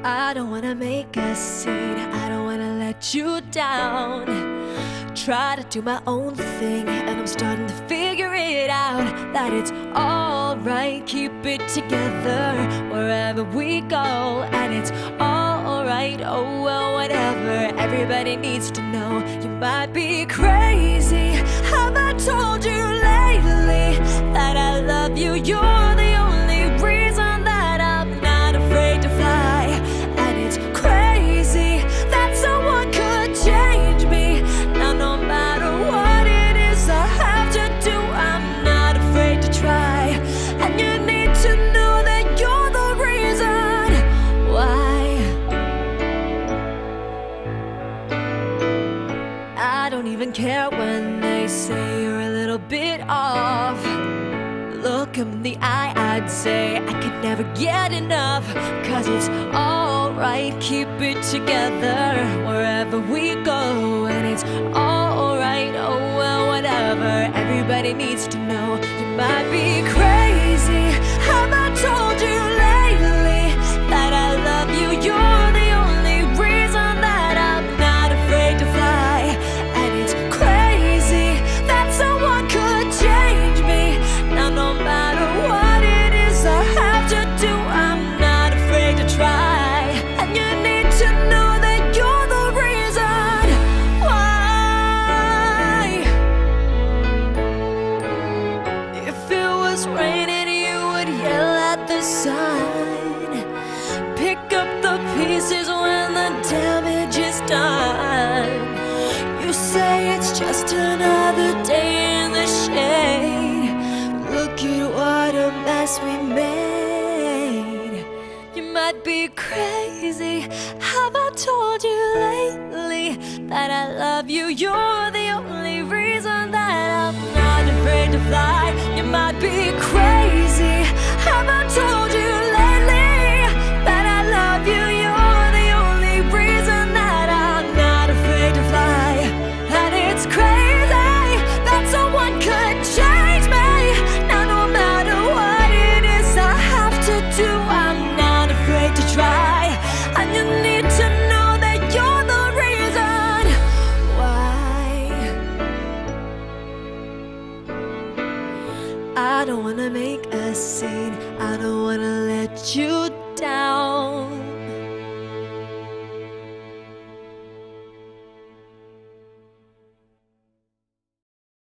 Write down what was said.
I don't wanna make a scene, I don't wanna let you down. Try to do my own thing, and I'm starting to figure it out that it's alright, keep it together wherever we go. And it's alright, oh well, whatever. Everybody needs to know you might be crazy. Have I told you lately that I love you? You're the only reason that I'm not afraid to fly. And it's crazy that someone could change me. Now no matter what it is I have to do, I'm not afraid to try. And you need to know that you're the reason why. I don't even care when they say you're a little bit off. Look 'em in the eye, I'd say I could never get enough. 'Cause it's alright, keep it together wherever we go. And it's alright, oh well, whatever. Everybody needs to know you might be crazy. Have I told you lately that I love you? You're the only reason that I'm not afraid to fly. And it's crazy that someone could change me. Now no matter what it is I have to do, I'm not afraid to try. And you need to know that you're the reason why. If it was raining, you would yell at the sun. Pick up the pieces when the damage is done. You say it's just another day in the shade. Look at what a mess we made. You might be crazy. Have I told you lately that I love you? You're the only reason that I'm not afraid to fly. You might be crazy.